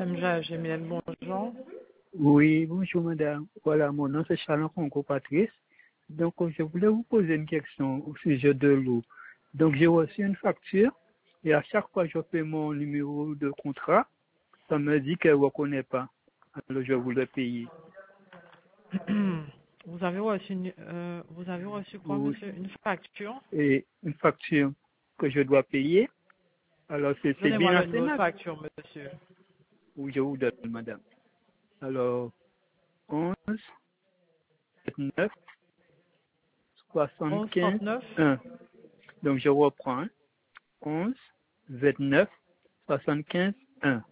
SMJ Gémilène, bonjour. Oui, bonjour madame. Voilà, mon nom c'est Charles Congo Patrice. Donc, je voulais vous poser une question au sujet de l'eau. Donc, j'ai reçu une facture et à chaque fois que je fais mon numéro de contrat, ça me dit qu'elle ne reconnaît pas. Alors, je voulais payer. Vous avez reçu quoi, Oui. monsieur? Une facture? Et une facture que je dois payer. Alors, c'est bien Donnez-moi la le numéro de Sénat. facture, monsieur. Oui, je vous donne, madame. Alors, 11, 9, 75, 11,39. 1. Donc, je reprends. Hein. 11, 29, 75, 1.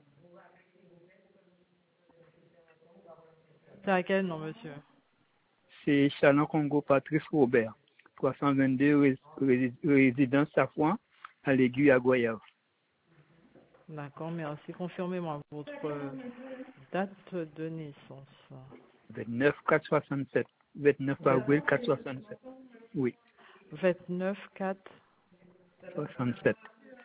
C'est à quel nom, monsieur? C'est Chaland Congo Patrice Robert, 322 résidence Safouan, à l'Aiguille à Goyave. D'accord, merci. Confirmez-moi votre date de naissance. 29 467. 29 avril 467. Oui, 29 4 67.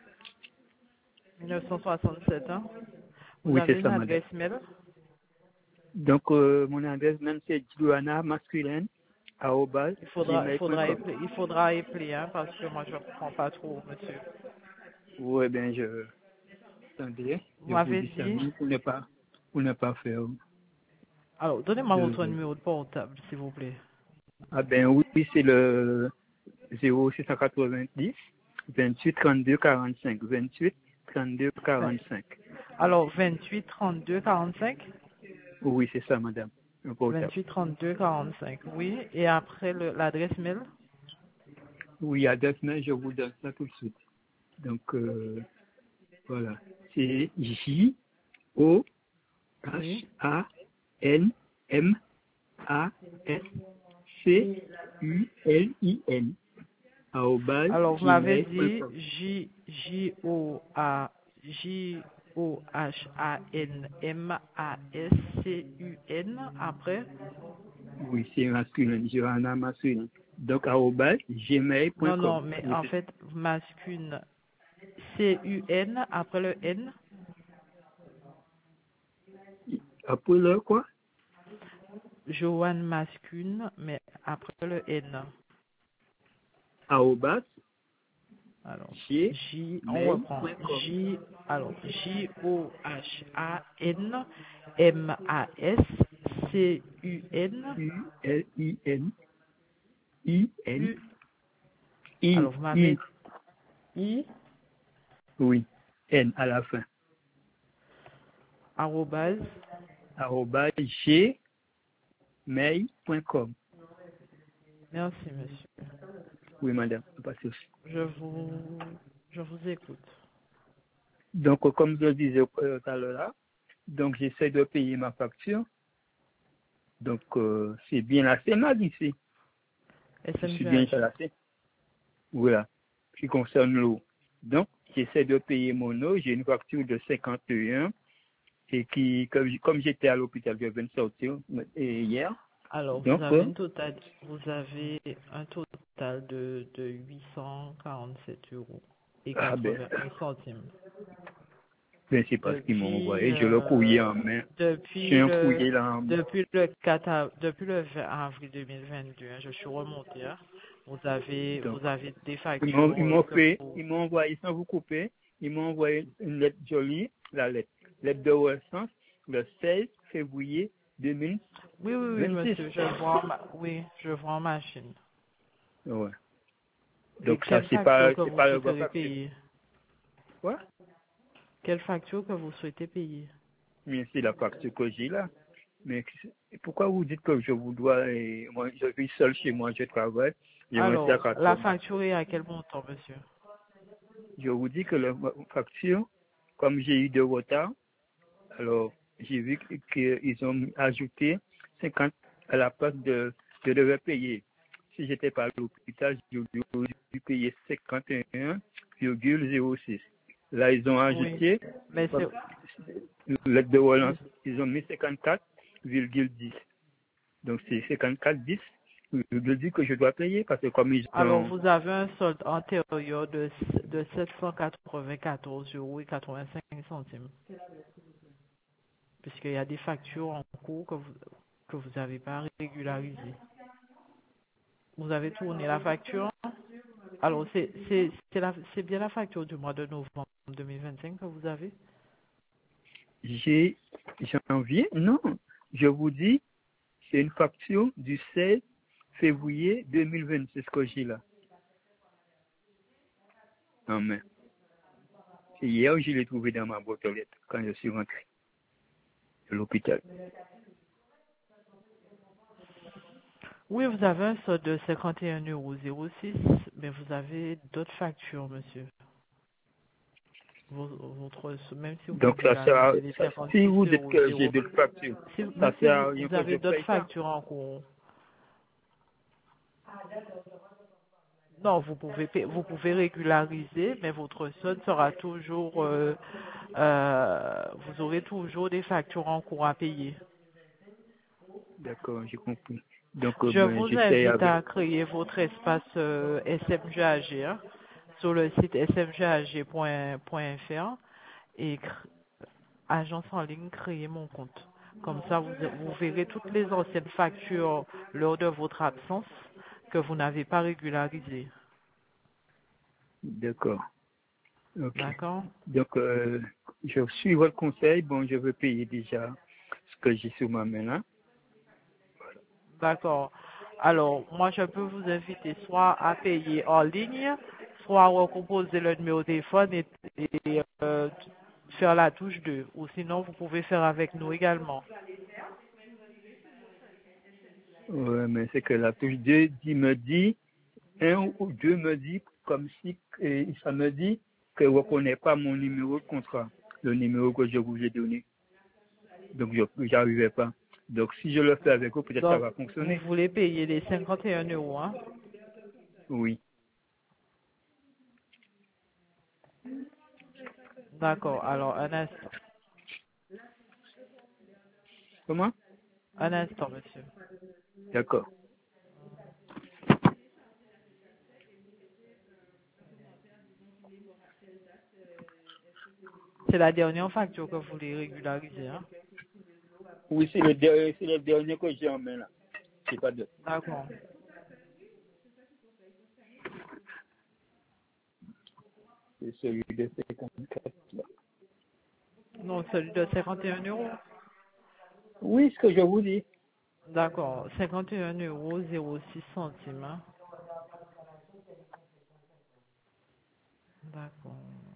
1967, hein? Vous Oui, avez c'est une ça, madame. adresse mail? Donc, mon adresse même, c'est Joanna masculine, gmail.com. Il faudra appeler, hein, parce que moi, je ne comprends pas trop, monsieur. Oui, bien, attendez, Vous je vous m'avez dis ça, dit... même pour ne pas faire Alors, donnez-moi votre de... numéro de portable, s'il vous plaît. Ah ben oui, c'est le 0690 28 32 45. 28 32 45. Alors, 28 32 45? Oui, c'est ça, madame. Le portable. 28 32 45, oui. Et après l'adresse mail? Oui, adresse mail, je vous donne ça tout de suite. Donc, voilà. C'est Oui. JOHANMASCULIN Alors, vous m'avez dit gmail.com. Johanmascun après? Oui, c'est masculin, Johanna masculin. Donc, Non, gmail.com. non, mais Oui, en c'est fait, mascune, CUN après le N? après le quoi? Joanne mascune, mais après le N. Arrobas, Alors, on reprend. gmail.com. Alors, JOHANMASCUN. ULIN, IN, U. I, Alors, vous I, m'avez I, oui, N à la fin. arrobase. Arrobas, gmail.com. Merci, monsieur. Oui, madame, pas de souci. Je vous écoute. Donc, comme je le disais tout à l'heure là, donc j'essaie de payer ma facture. Donc, c'est bien la CEMAG ici. Je suis bien à SMGH. la CEMAG. Voilà, qui concerne l'eau. Donc, j'essaie de payer mon eau. J'ai une facture de 51 et qui, comme j'étais à l'hôpital, je viens de sortir hier. Alors, Donc, vous avez un total de 847 euros et ah ben, 81 centimes. c'est pas ce qu'ils m'ont Depuis, envoyé. Je le courrier en main. J'ai depuis un le, courrier là en main. depuis le 20 avril 2022, hein, je suis remonté, hein. Donc, Vous avez des ils factures m'ont que fait, vous... ils m'ont envoyé sans vous couper. Ils m'ont envoyé une lettre jolie, la lettre. Lettre de reconnaissance le 16 février Oui, oui, oui, 2026. monsieur, oui, je vois en machine. Ouais. Et Donc ça, quelle facture que c'est vous pas le souhaiterez facture. payer? Quoi? Quelle facture que vous souhaitez payer? Mais c'est la facture que j'ai là. Mais pourquoi vous dites que je vous dois, et moi, je suis seul chez moi, je travaille, j'ai un Alors, sac à la toi. facture est à quel montant, monsieur? Je vous dis que la facture, comme j'ai eu de retard, alors j'ai vu qu'ils ont ajouté 50 à la place je devais payer. Si j'étais pas à l'hôpital, j'aurais dû payer 51,06. Là, ils ont Oui, ajouté, mais comme c'est... lettre de relance, ils ont mis 54,10. Donc, c'est 54,10 que je dois payer parce que comme ils Alors, ont... vous avez un solde antérieur de 794 euros et 85 centimes. puisqu'il y a des factures en cours que vous n'avez pas régularisées. Vous avez tourné la facture. Alors, c'est bien la facture du mois de novembre 2025 que vous avez? J'ai janvier, non, je vous dis, c'est une facture du 16 février 2020, c'est ce que j'ai là. Non, mais hier, je l'ai trouvé dans ma boîte aux lettres quand je suis rentré de l'hôpital. Oui, vous avez un solde de 51,06 €, mais vous avez d'autres factures, monsieur. Même si vous Donc, ça sert à, régularisez les si 56 vous dites euros que j'ai 0, d'autres factures, mais ça si sert à rien vous que je avez d'autres paye ça. factures en cours, non, vous pouvez régulariser, mais votre solde sera toujours, vous aurez toujours des factures en cours à payer. D'accord, j'ai compris. Donc, Je ben, vous j'essaie invite avec. à créer votre espace SMGAG hein, sur le site smgag.fr et agence en ligne, créer mon compte. Comme ça, vous verrez toutes les anciennes factures lors de votre absence que vous n'avez pas régularisées. D'accord. Ok. D'accord? Donc, je suis votre conseil. Bon, je veux payer déjà ce que j'ai sur ma main là. D'accord. Alors, moi, je peux vous inviter soit à payer en ligne, soit à recomposer le numéro de téléphone et faire la touche 2. Ou sinon, vous pouvez faire avec nous également. Ouais, mais c'est que la touche 2 me dit, un ou deux me dit comme si ça me dit que ne reconnaît pas mon numéro de contrat, le numéro que je vous ai donné. Donc, je n'arrivais pas. Donc, si je le fais avec vous, peut-être ça Donc, va vous fonctionner. voulez payer les 51 euros, hein? Oui. D'accord. Alors, un instant. Comment? Un instant, monsieur. D'accord. C'est la dernière facture que vous voulez régulariser, hein? Oui, c'est le dernier que j'ai en main là. C'est pas de. D'accord. C'est celui de 54 là. Non, celui de 51 euros. Oui, ce que je vous dis. D'accord. 51 euros 06 centimes, hein? D'accord.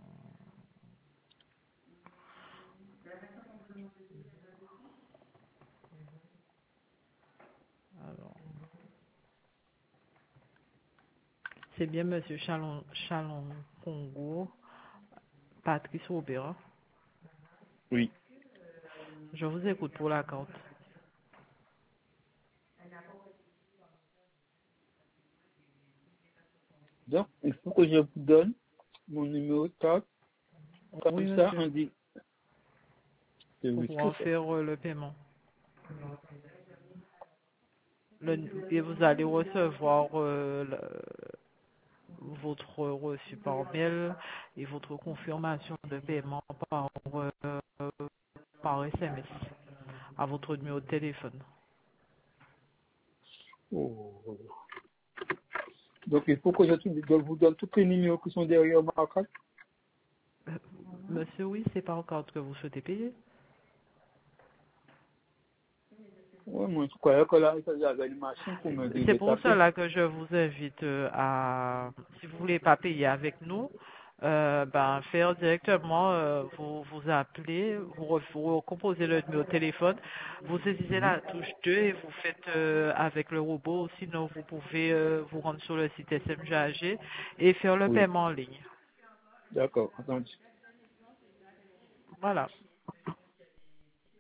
Alors, c'est bien monsieur Chalon Congo, Patrice Robert, hein? Oui. Je vous écoute pour la carte. Donc, il faut que je vous donne mon numéro de carte. Oui, Comme ça, monsieur, on dit. C'est pour oui, ce que pouvoir c'est. faire le paiement. Et vous allez recevoir votre reçu par mail et votre confirmation de paiement par SMS à votre numéro de téléphone. Oh. Donc, il faut que je vous donne tous les numéros qui sont derrière ma carte. Euh, Monsieur, oui, c'est par carte que vous souhaitez payer. Oui, moi, je croyais que là, j'avais une machine pour me dire C'est de pour taper. cela que je vous invite si vous voulez pas payer avec nous, faire directement, vous appelez, vous composez le numéro de téléphone, vous saisissez Mhm. la touche 2 et vous faites avec le robot. Sinon, vous pouvez vous rendre sur le site SMGAG et faire le Oui, paiement en ligne. d'accord, entendu. Voilà.